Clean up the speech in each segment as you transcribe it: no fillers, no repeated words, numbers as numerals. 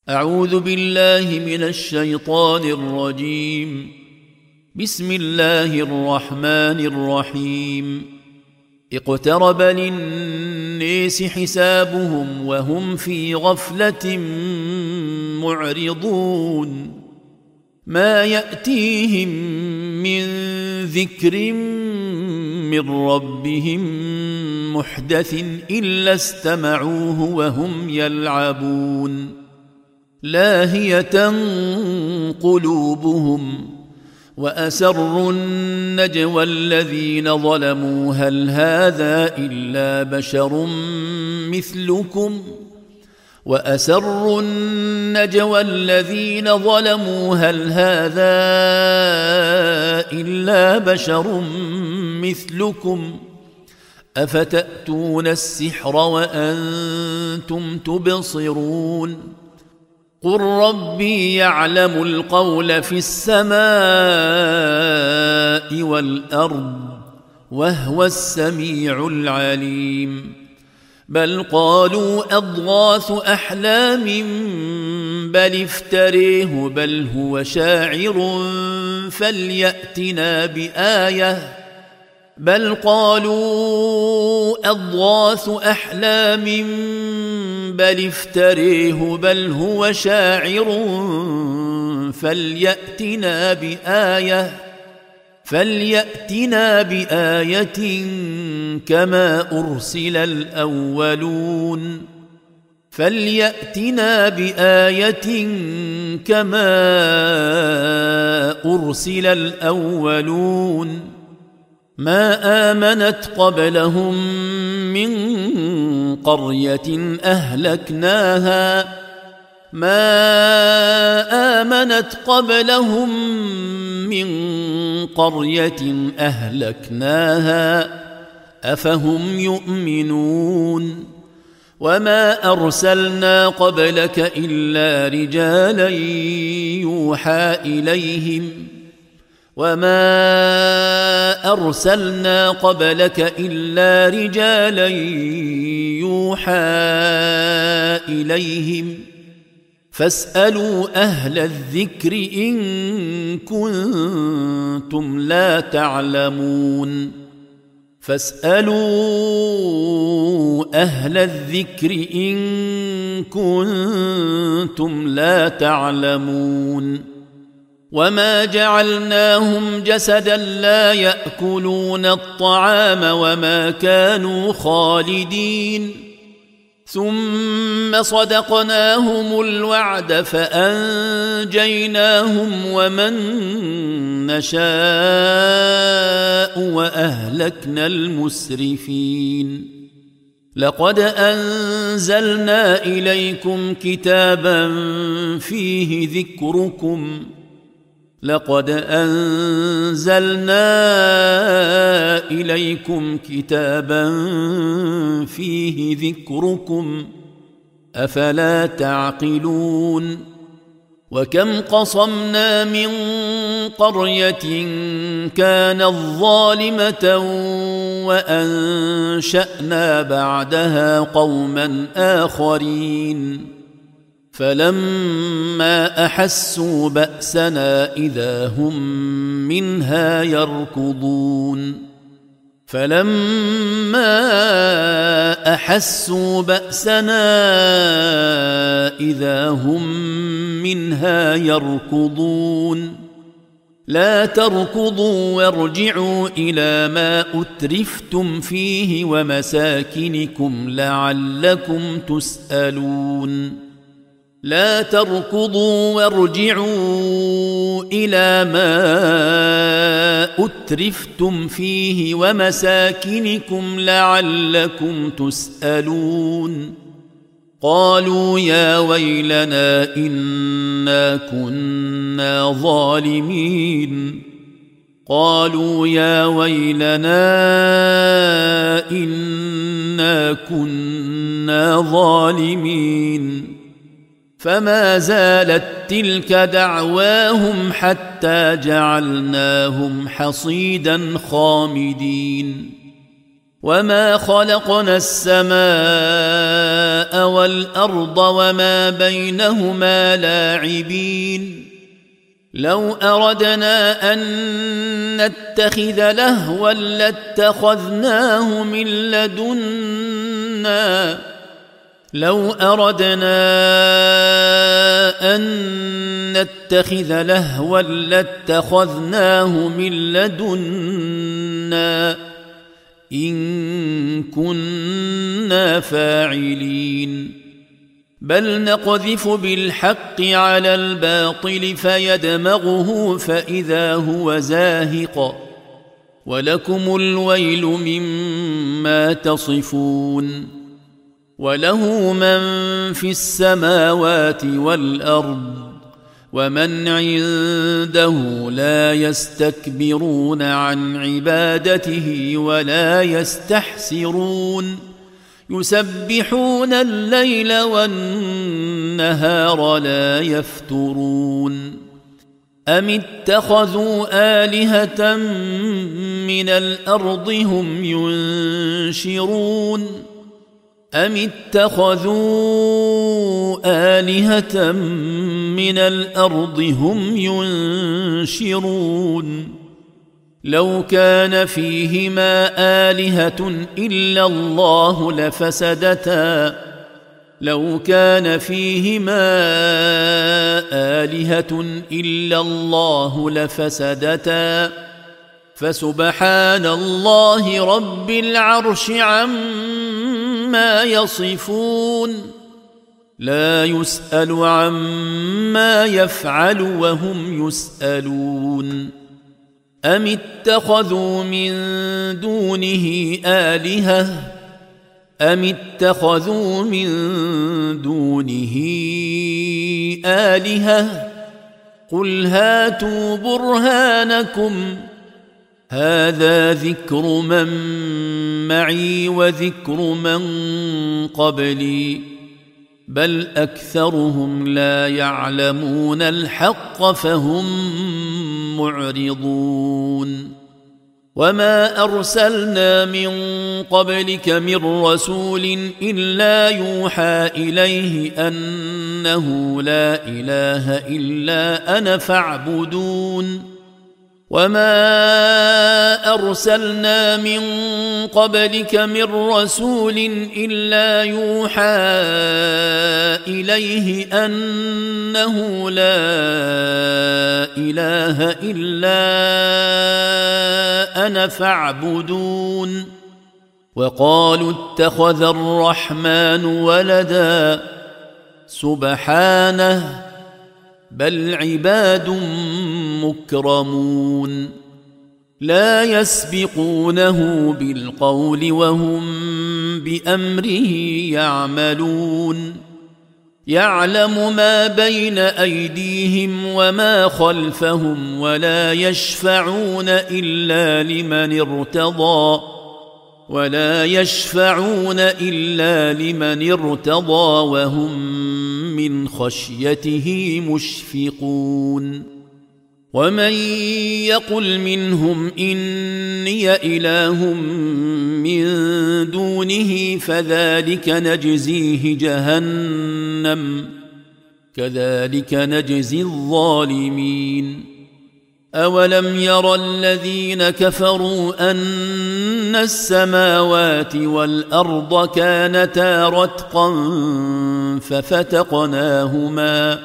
أعوذ بالله من الشيطان الرجيم. بسم الله الرحمن الرحيم. اقترب للناس حسابهم وهم في غفلة معرضون. ما يأتيهم من ذكر من ربهم محدث إلا استمعوه وهم يلعبون. لاهية قلوبهم وأسروا النجوى الذين ظلموا هل هذا إلا بشر مثلكم وأسروا النجوى الذين ظلموا هل هذا إلا بشر مثلكم أفتأتون السحر وأنتم تبصرون. قل ربي يعلم القول في السماء والأرض وهو السميع العليم. بل قالوا أضغاث أحلام بل افتريه بل هو شاعر فليأتنا بآية. بل قالوا أضغاث أحلام بل افتريه بل هو شاعر فليأتنا بآية كما أرسل الأولون. ما آمنت قبلهم من قرية أهلكناها أفهم يؤمنون. وما أرسلنا قبلك إلا رجالا يوحى إليهم فاسألوا أهل الذكر إن كنتم لا تعلمون. وما جعلناهم جسدا لا يأكلون الطعام وما كانوا خالدين. ثم صدقناهم الوعد فأنجيناهم ومن نشاء وأهلكنا المسرفين. لقد أنزلنا إليكم كتابا فيه ذكركم أفلا تعقلون. وكم قصمنا من قرية كانت ظالمة وأنشأنا بعدها قوما آخرين فلما أحسوا بأسنا إذا هم منها يركضون. لا تركضوا وارجعوا إلى ما أترفتم فيه ومساكنكم لعلكم تسألون. قالوا يا ويلنا إنا كنا ظالمين. فما زالت تلك دعواهم حتى جعلناهم حصيدا خامدين. وما خلقنا السماء والأرض وما بينهما لاعبين لو أردنا أن نتخذ لهوا لاتخذناه من لدنا إن كنا فاعلين بل نقذف بالحق على الباطل فيدمغه فإذا هو زاهق ولكم الويل مما تصفون وله من في السماوات والأرض ومن عنده لا يستكبرون عن عبادته ولا يستحسرون يسبحون الليل والنهار لا يفترون أم اتخذوا آلهة من الأرض هم ينشرون لو كان فيهما آلهة إلا الله لفسدتا فسبحان الله رب العرش عما يصفون لا يسأل عما يفعل وهم يسألون أم اتخذوا من دونه آلهة قل هاتوا برهانكم هذا ذكر من معي وذكر من قبلي بل أكثرهم لا يعلمون الحق فهم معرضون وما أرسلنا من قبلك من رسول إلا يوحى إليه أنه لا إله إلا أنا فاعبدون وما أرسلنا من قبلك من رسول إلا يوحى إليه أنه لا إله إلا أنا فاعبدون وقالوا اتخذ الرحمن ولدا سبحانه بل عباد مكرمون لا يسبقونه بالقول وهم بأمره يعملون يعلم ما بين أيديهم وما خلفهم ولا يشفعون إلا لمن ارتضى وهم من خشيته مشفقون ومن يقل منهم إني إله من دونه فذلك نجزيه جهنم كذلك نجزي الظالمين أولم ير الذين كفروا أن السماوات والأرض كانتا رتقا ففتقناهما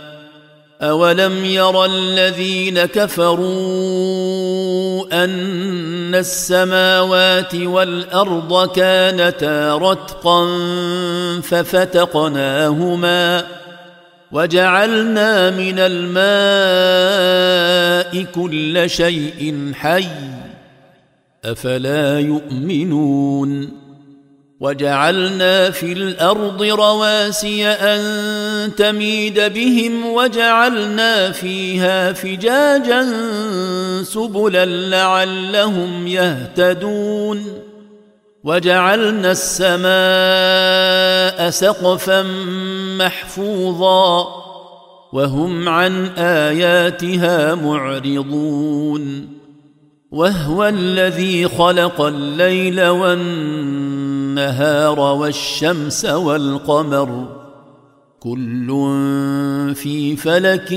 وجعلنا من الماء كل شيء حي أفلا يؤمنون وجعلنا في الأرض رواسي أن تميد بهم وجعلنا فيها فجاجا سبلا لعلهم يهتدون وجعلنا السماء سقفا محفوظا وهم عن آياتها معرضون وهو الذي خلق الليل والنهار والشمس والقمر كل في فلك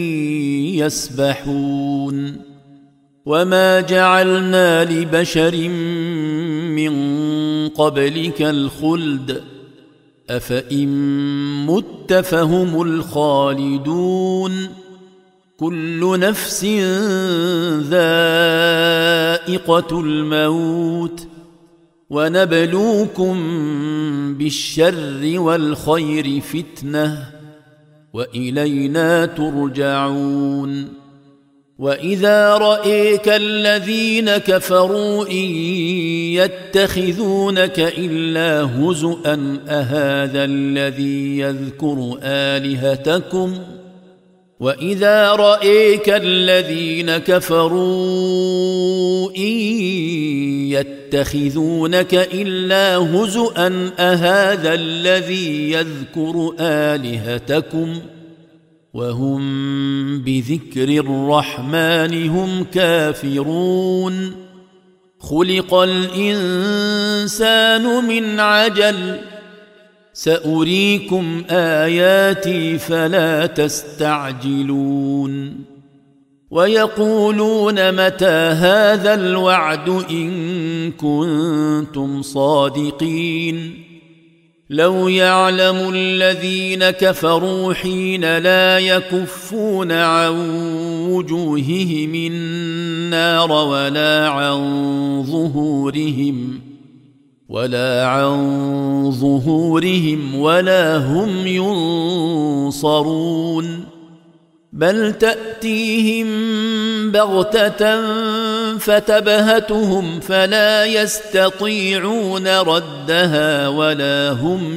يسبحون وما جعلنا لبشر من قبلك الخلد أفإن مت فهم الخالدون كل نفس ذائقة الموت ونبلوكم بالشر والخير فتنة وإلينا ترجعون وإذا رأيك الذين كفروا إن يتخذونك إلا هزؤا أهذا الذي يذكر آلهتكم وإذا رأيك الذين كفروا إن يتخذونك إلا هزؤا أهذا الذي يذكر آلهتكم وهم بذكر الرحمن هم كافرون خلق الإنسان من عجل سأريكم آياتي فلا تستعجلون ويقولون متى هذا الوعد إن كنتم صادقين لو يعلم الذين كفروا حين لا يكفون عن وجوههم النار ولا عن ظهورهم ولا هم ينصرون بل تأتيهم بغتة فتبهتهم فلا يستطيعون ردها ولا هم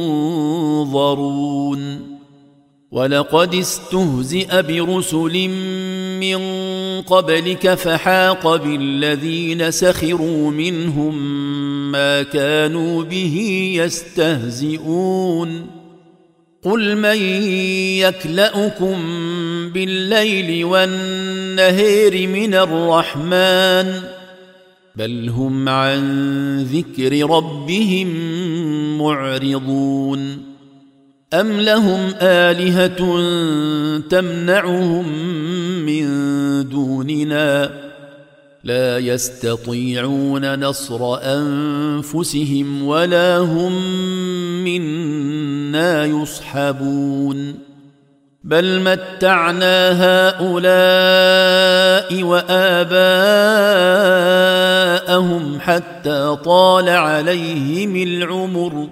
ينظرون ولقد استهزئ برسل من قبلك فحاق بالذين سخروا منهم ما كانوا به يستهزئون قل من يكلأكم بالليل والنهار من الرحمن بل هم عن ذكر ربهم معرضون أم لهم آلهة تمنعهم من دوننا لا يستطيعون نصر أنفسهم ولا هم منا يصحبون بل متعنا هؤلاء وآباءهم حتى طال عليهم العمر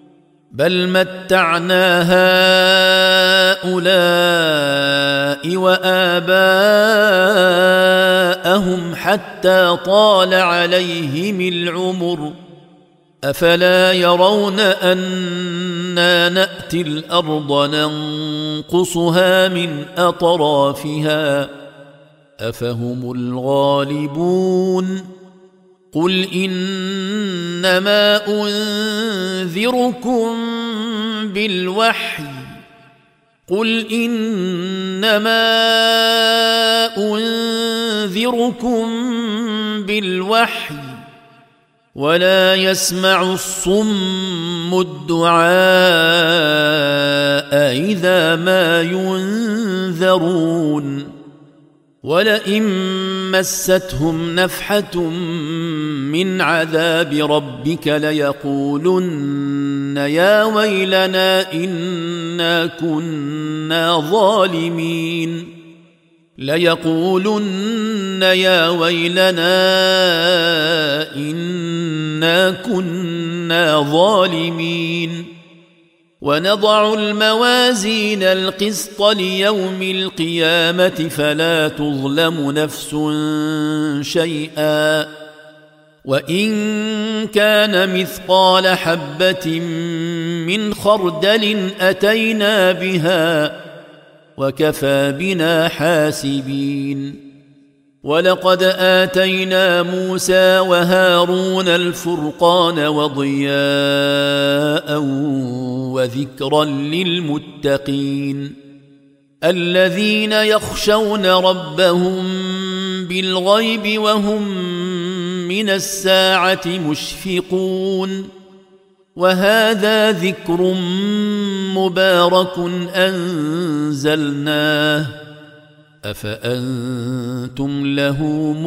أفلا يرون أنا نأتي الأرض ننقصها من أطرافها أفهم الغالبون قل إنما أنذركم بالوحي ولا يسمع الصم الدعاء إذا ما ينذرون ولئن مستهم نفحة من عذاب ربك ليقولن يا ويلنا إنا كنا ظالمين ونضع الموازين القسط ليوم القيامة فلا تظلم نفس شيئا وإن كان مثقال حبة من خردل أتينا بها وكفى بنا حاسبين ولقد آتينا موسى وهارون الفرقان وضياء وذكرا للمتقين الذين يخشون ربهم بالغيب وهم من الساعة مشفقون وهذا ذكر مبارك أنزلناه أفأنتم له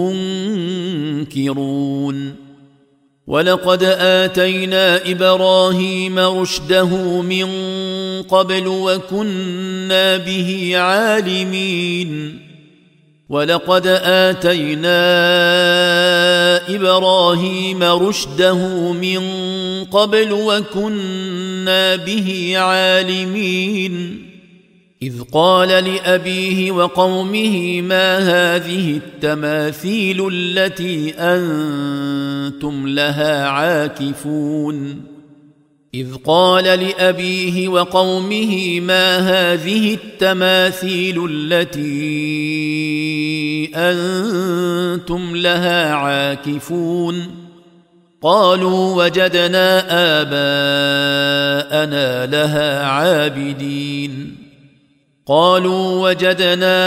منكرون ولقد آتينا إبراهيم رشده من قبل وكنا به عالمين ولقد آتينا إبراهيم رشده من قبل وكنا به عالمين إذ قال لأبيه وقومه ما هذه التماثيل التي أنتم لها عاكفون إذ قال لأبيه وقومه ما هذه التماثيل التي أنتم لها عاكفون قالوا وجدنا آباءنا لها عابدين قالوا وجدنا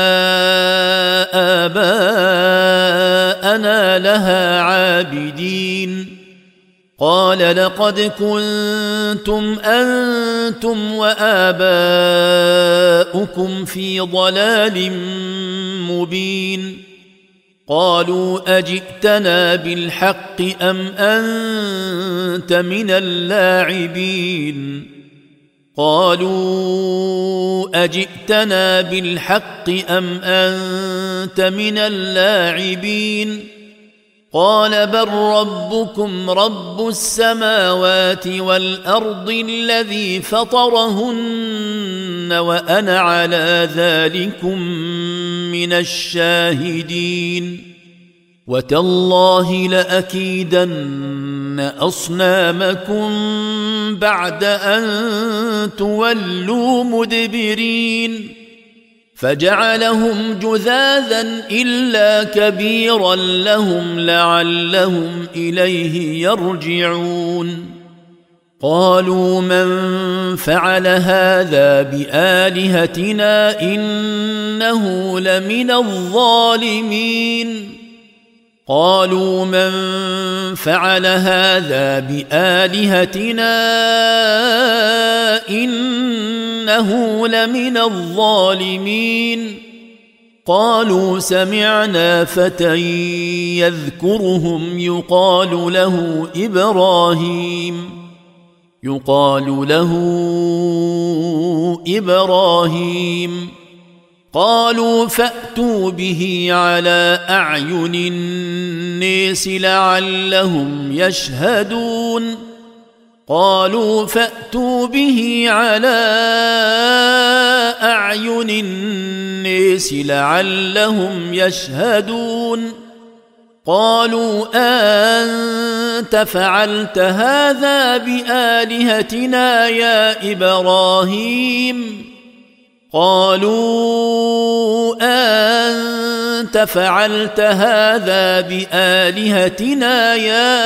آباءنا لها عابدين قال لقد كنتم أنتم وآباؤكم في ضلال مبين قالوا أجئتنا بالحق أم أنت من اللاعبين قالوا أجئتنا بالحق أم أنت من اللاعبين قال بل ربكم رب السماوات والأرض الذي فطرهن وأنا على ذلكم من الشاهدين وتالله لأكيدن أصنامكم بعد أن تولوا مدبرين فجعلهم جذاذا إلا كبيرا لهم لعلهم إليه يرجعون قالوا من فعل هذا بآلهتنا إنه لمن الظالمين قالوا من فعل هذا بآلهتنا إنه لمن الظالمين قالوا سمعنا فتى يذكرهم يقال له إبراهيم قالوا فأتوا به على أعين الناس لعلهم يشهدون قالوا فأتوا به على أعين الناس لعلهم يشهدون قالوا أنت فعلت هذا بآلهتنا يا إبراهيم قالوا أنت فعلت هذا بآلهتنا يا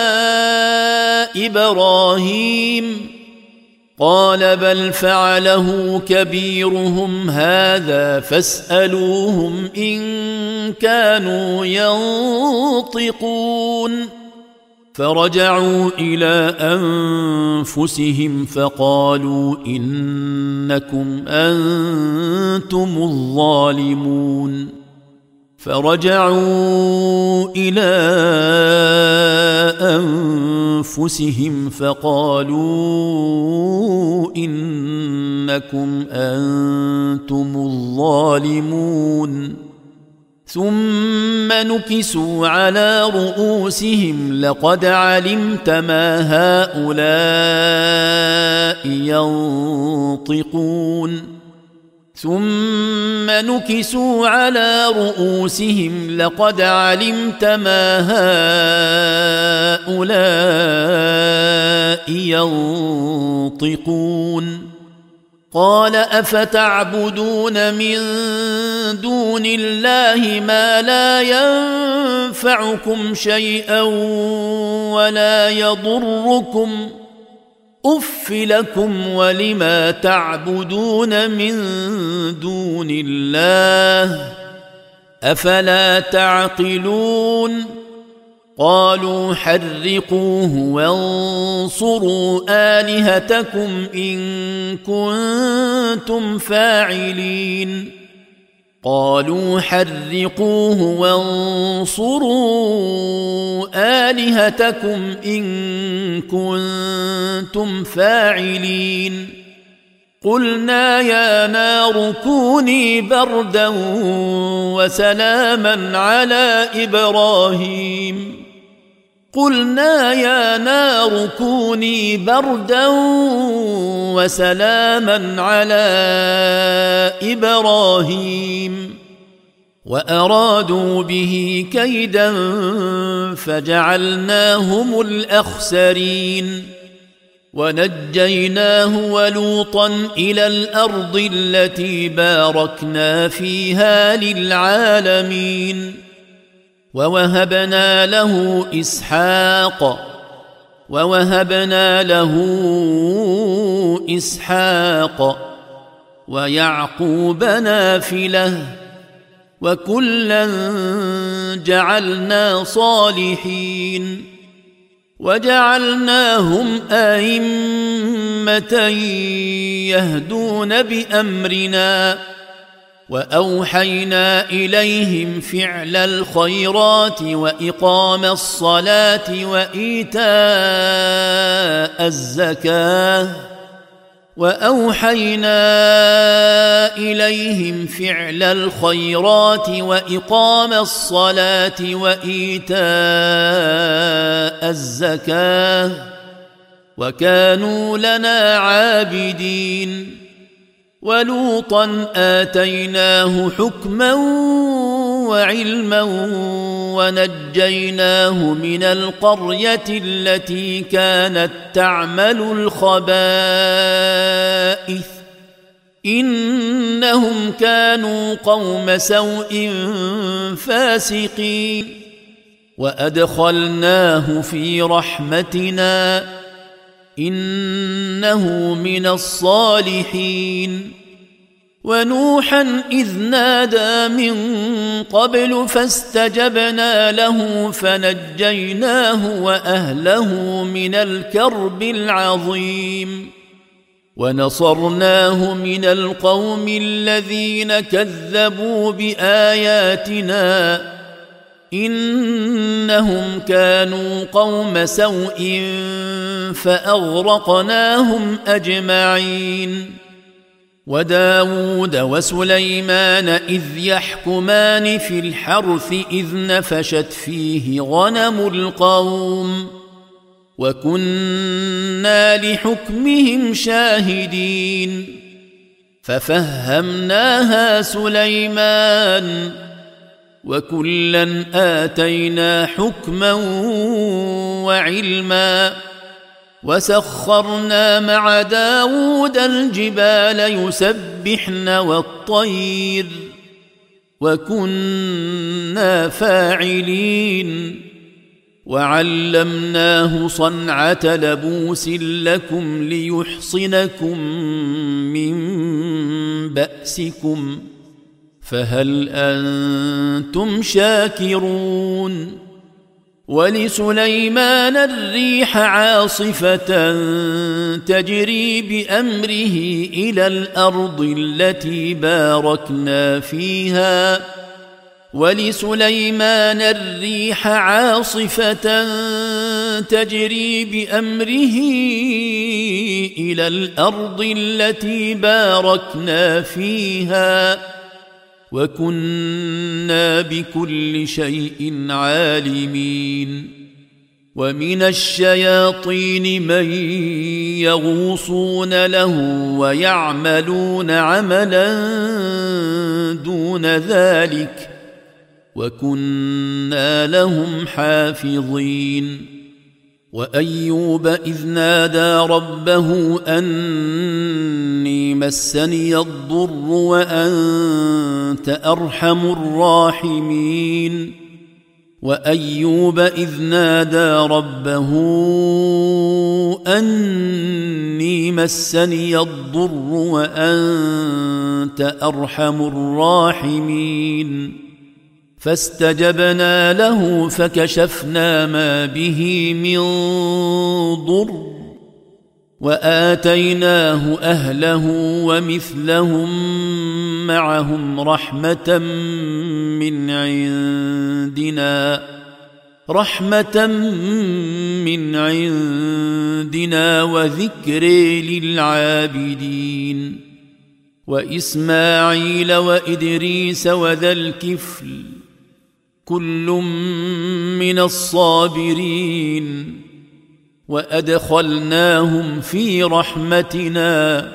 إبراهيم قال بل فعله كبيرهم هذا فاسألوهم إن كانوا ينطقون فرجعوا إلى أنفسهم فقالوا إنكم أنتم الظالمون فرجعوا إلى أنفسهم فقالوا إنكم أنتم الظالمون ثم نكسوا على رؤوسهم لقد علمت ما هؤلاء ينطقون ثم نكسوا على رؤوسهم لقد علمت ما هؤلاء ينطقون قال أفتعبدون من دون الله ما لا ينفعكم شيئا ولا يضركم أف لكم ولما تعبدون من دون الله أفلا تعقلون قالوا حرقوه وانصروا آلهتكم إن كنتم فاعلين قالوا حرقوه وانصروا آلهتكم إن كنتم فاعلين قلنا يا نار كوني بردا وسلاما على إبراهيم قلنا يا نار كوني بردا وسلاما على إبراهيم وأرادوا به كيدا فجعلناهم الأخسرين ونجيناه ولوطا إلى الأرض التي باركنا فيها للعالمين ووهبنا له إسحاق ويعقوب نافلة وكلا جعلنا صالحين وجعلناهم أئمة يهدون بأمرنا وأوحينا إليهم فعل الخيرات وإقام الصلاة وإيتاء الزكاة وكانوا لنا عابدين ولوطا آتيناه حكما وعلما ونجيناه من القرية التي كانت تعمل الخبائث إنهم كانوا قوم سوء فاسقين وأدخلناه في رحمتنا إنه من الصالحين ونوحا إذ نادى من قبل فاستجبنا له فنجيناه وأهله من الكرب العظيم ونصرناه من القوم الذين كذبوا بآياتنا إنهم كانوا قوم سوء فأغرقناهم أجمعين وداود وسليمان إذ يحكمان في الحرث إذ نفشت فيه غنم القوم وكنا لحكمهم شاهدين ففهمناها سليمان وكلا آتينا حكما وعلما وسخرنا مع داود الجبال يسبحن والطير وكنا فاعلين وعلمناه صنعة لبوس لكم ليحصنكم من بأسكم فهل أنتم شاكرون ولسليمان الريح عاصفة تجري بأمره إلى الأرض التي باركنا فيها ولسليمان الريح عاصفة تجري بأمره إلى الأرض التي باركنا فيها وكنا بكل شيء عالمين ومن الشياطين من يغوصون له ويعملون عملا دون ذلك وكنا لهم حافظين وأيوب إذ نادى ربه أني مسني الضر وأنت أرحم الراحمين وأيوب إذ نادى ربه أني مسني الضر وأنت أرحم الراحمين فاستجبنا له فكشفنا ما به من ضر وآتيناه أهله ومثلهم معهم رحمة من عندنا وذكر للعابدين وإسماعيل وإدريس وذا الكفل كل من الصابرين وأدخلناهم في رحمتنا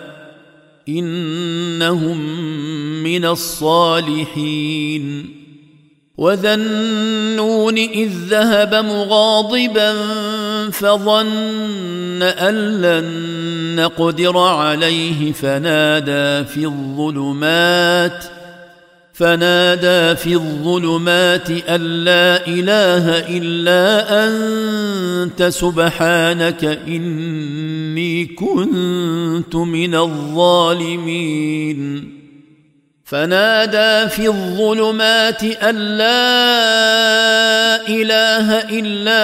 إنهم من الصالحين وذا النون إذ ذهب مغاضبا فظن أن لن نقدر عليه فنادى في الظلمات أن لا إله إلا أنت سبحانك إني كنت من الظالمين فنادى في الظلمات أن لا إله إلا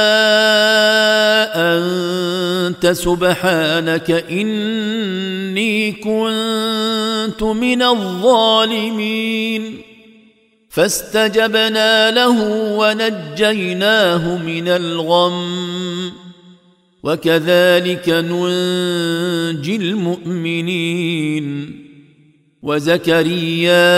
أنت سبحانك إني كنت من الظالمين فاستجبنا له ونجيناه من الغم وكذلك ننجي المؤمنين وزكريا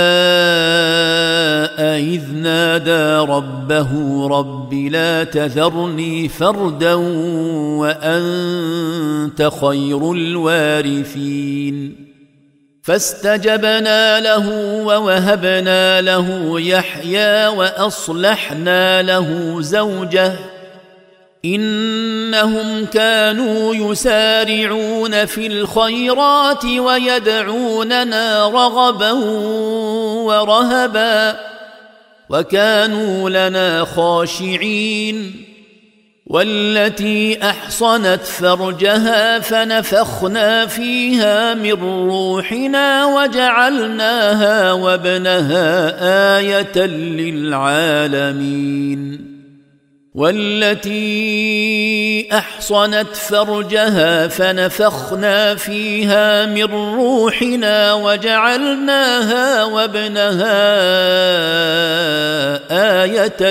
إذ نادى ربه رب لا تذرني فردا وأنت خير الوارثين فاستجبنا له ووهبنا له يحيى وأصلحنا له زوجه إنهم كانوا يسارعون في الخيرات ويدعوننا رغبا ورهبا وكانوا لنا خاشعين والتي أحصنت فرجها فنفخنا فيها من روحنا وجعلناها وابنها آية للعالمين والتي أحصنت فرجها فنفخنا فيها من روحنا وجعلناها وابنها آية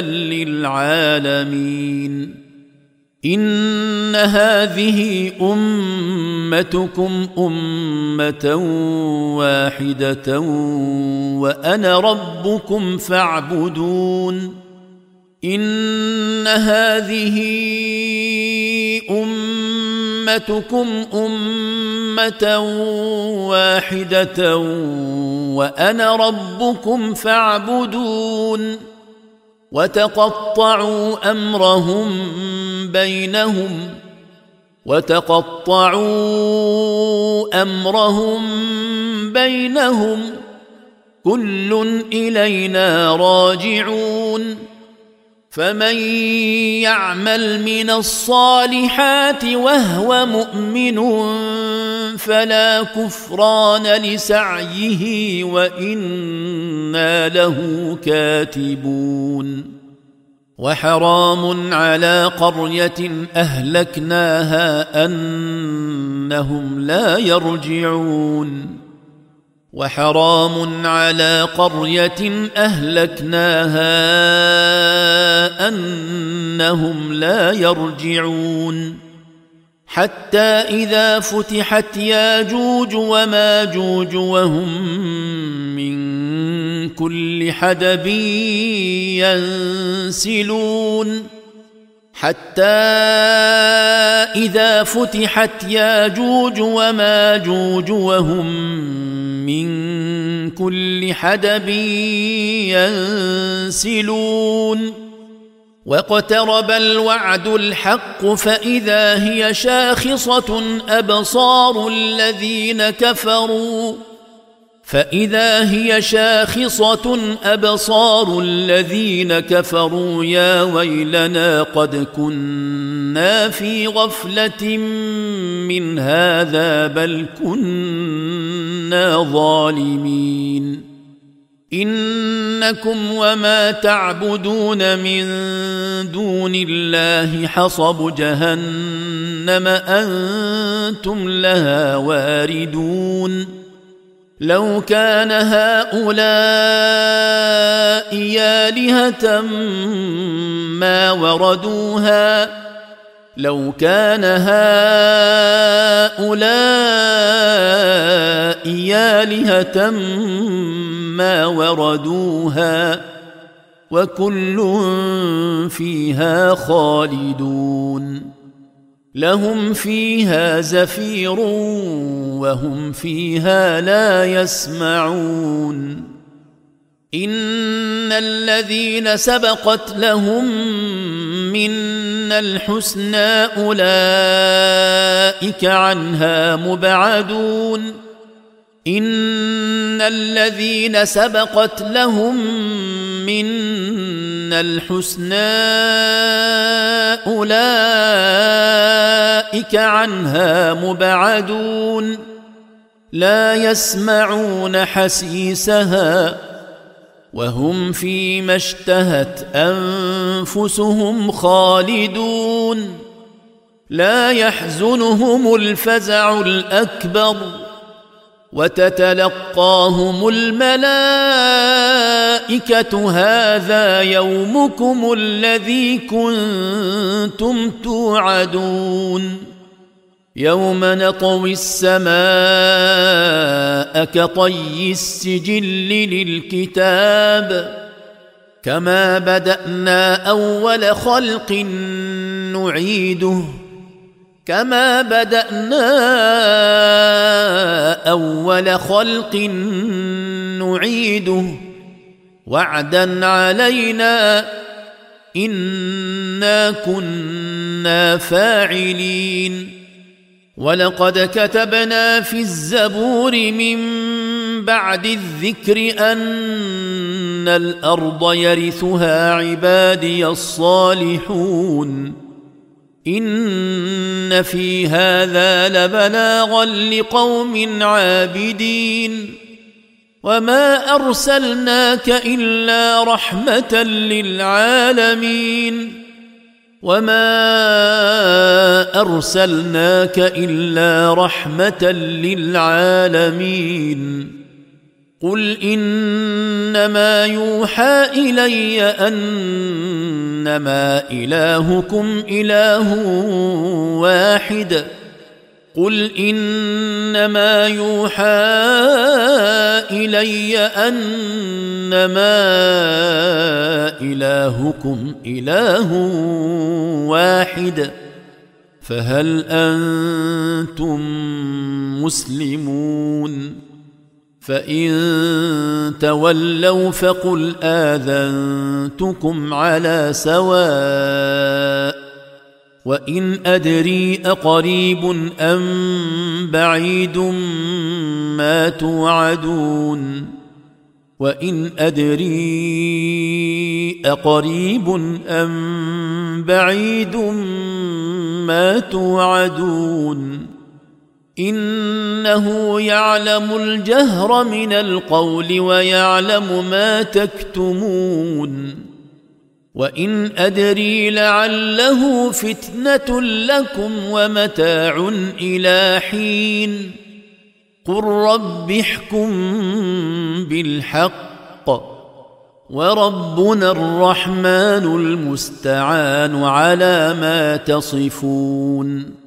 للعالمين إن هذه أمتكم أمة واحدة وأنا ربكم فاعبدون إن هذه أمتكم أمة واحدة وأنا ربكم فاعبدون وتقطعوا أمرهم بينهم كل إلينا راجعون فمن يعمل من الصالحات وهو مؤمن فلا كفران لسعيه وإنا له كاتبون وحرام على قرية أهلكناها أنهم لا يرجعون وحرام على قرية أهلكناها أنهم لا يرجعون حتى إذا فتحت ياجوج وماجوج وهم من كل حدب ينسلون حتى إذا فتحت ياجوج وماجوج وهم من كل حدب ينسلون واقترب الوعد الحق فإذا هي شاخصة أبصار الذين كفروا يا ويلنا قد كنا في غفلة من هذا بل كنا ظالمين إن إنكم وما تعبدون من دون الله حصب جهنم أنتم لها واردون لو كان هؤلاء آلهة ما وردوها وكل فيها خالدون لهم فيها زفير وهم فيها لا يسمعون إن الذين سبقت لهم منا الحسنى أولئك عنها مبعدون إن الذين سبقت لهم منا الحسنى أولئك عنها مبعدون لا يسمعون حسيسها وهم فيما اشتهت أنفسهم خالدون لا يحزنهم الفزع الأكبر وتتلقاهم الملائكة هذا يومكم الذي كنتم توعدون يوم نطوي السماء كطي السجل للكتاب كما بدأنا أول خلق نعيده وعدا علينا إنا كنا فاعلين ولقد كتبنا في الزبور من بعد الذكر أن الأرض يرثها عبادي الصالحون إن في هذا لبلاغا لقوم عابدين وما أرسلناك إلا رحمة للعالمين قل إنما يوحى إلي أنما إلهكم إله واحد فهل أنتم مسلمون فإن تولوا فقل آذنتكم على سواء وإن أدري أقريب أم بعيد ما توعدون إنه يعلم الجهر من القول ويعلم ما تكتمون وإن أدري لعله فتنة لكم ومتاع إلى حين قل رب احكم بالحق وربنا الرحمن المستعان على ما تصفون